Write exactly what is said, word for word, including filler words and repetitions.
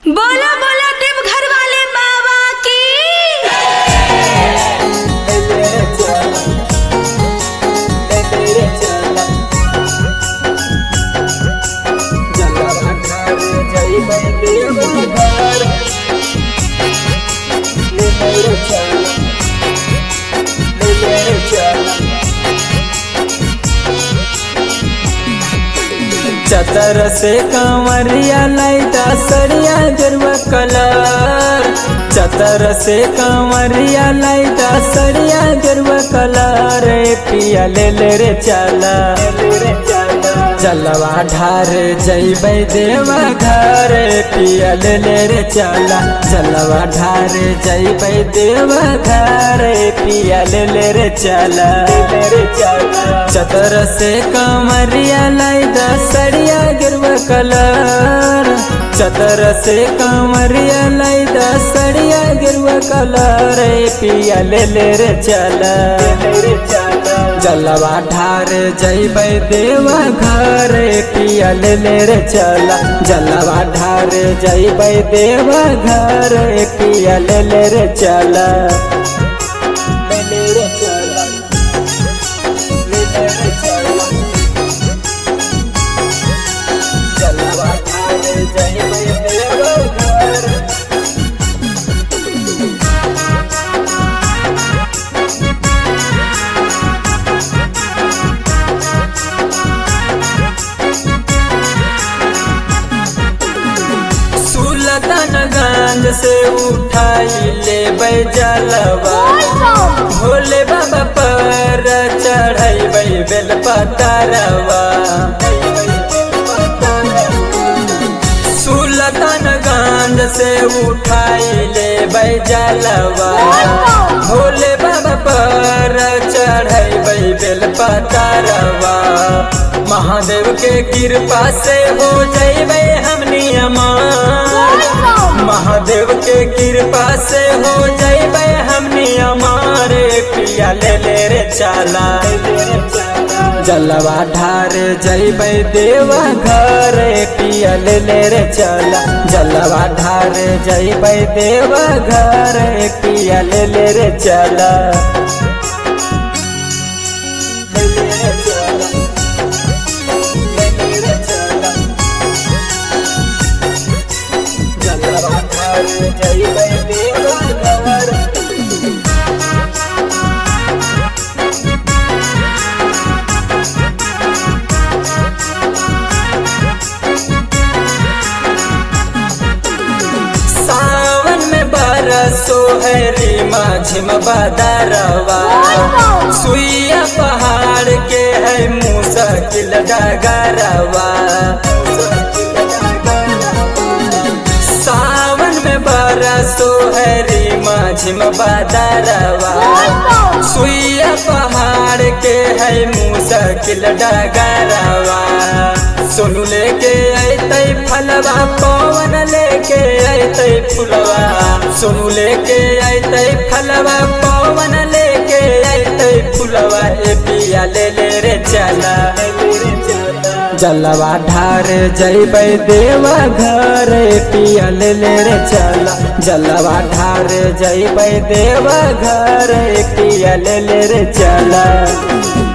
बोलो बोलो देवघर वाले बाबा की। चतर से कांवरिया लाइटा सड़िया गेरुआ कलर। चतर से कांवरिया लाइटा सड़िया गेरुआ कलर। पिया ले ले रे चला चलवा ढार जइबै देवा घर। पिया ले ले रे चला चलवा ढार जइबै देवा घर। पिया ले ले रे चला चतर से कांवरिया लाइटा सड़िया गेरुआ कलर। चतर से कांवरिया लाइटा सड़िया गेरुआ कलर। पिया ले ले रे चला जलवा ढार जइबै देवा घर। पिया ले ले रे चला जलवा ढार जइबै देवा घर। पिया ले ले रे चला ले ले रे चला ले ले रे चला जलवा ढार जइबै देवा घर। सुल्तानगंज से उठाई ले जलवा भोले बाबा पर चढ़ाई बेल पतारवा। सुल्तानगंज से उठाई ले जलवा भोले बाबा पर चढ़ाई बेल पतारवा। महादेव के कृपा से हो जइबै हमनी अमार। महादेव के कृपा से हो जइबै हमनी अमार। पिया ले ले रे चला जलवा ढार जइबै देवा घर। पिया ले ले रे चला जलवा ढार जइबै देवा घर। पिया ले ले रे चला ले ले रे चला जइबै देवा घर। सावन में बरसो है रीमा झिम बदरवा। सुइया पहाड़ के है मुश्किल डगरवा। सावन में बरसो है रीमा झिम बदरवा। सुइया पहाड़ के है मुश्किल डगरवा। सोनू लेके अतै फलवा पवन लेके अतै फुलवा। सोनू लेके अतै फलवा पवन लेके अतै फुलवा। ए पिया ले ले रे चला जलवा ढार जइबै देवा घर। पिया ले ले रे चला जलवा ढार जइबै देवा घर। पिया ले ले रे चला।